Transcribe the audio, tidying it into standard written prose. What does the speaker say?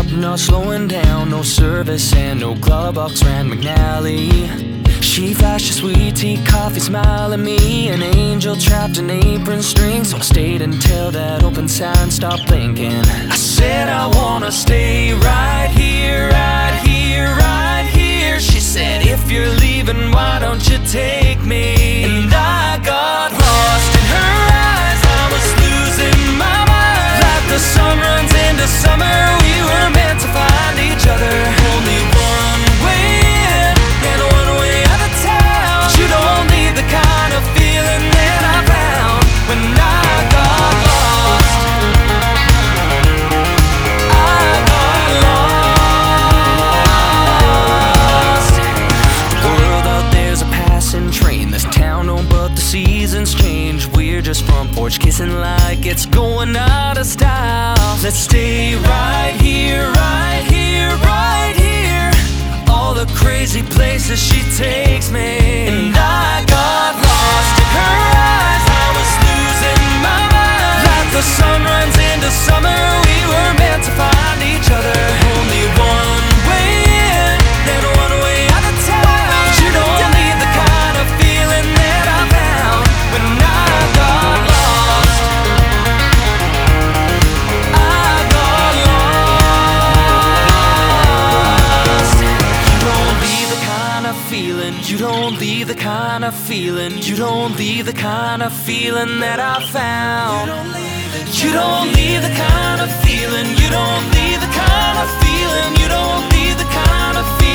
Not slowing down, no service and no glove box ran McNally. She flashed a sweet tea, coffee, smile at me. An angel trapped in apron strings. So I stayed until that open sign stopped blinking. I said I wanna stay right here, right here, right here. She said if you're leaving, why don't you take me? And I got lost in her eyes, I was losing my mind. Like the sun runs into summer, we were meant to find each other. Only one way in and one way out of town. You don't need the kind of feeling that I found when I got lost. I got lost. The world out there's a passing train. This town don't, but the seasons change. We're just front porch kissing like it's going out of style. Let's stay right here, right here, right here. All the crazy places she takes me. And I got lost in her eyes, I was losing my mind. Like the sun runs into summer, we were meant to find each other. Only one way in and one way out of town. You don't need the kind of feeling that I found when I got lost. I got lost. You don't leave the kind of feeling, you don't leave the kind of feeling, you don't leave the kind of feeling that I found. You don't leave the kind of feeling, you don't leave the kind of feeling, you don't leave the kind of feeling.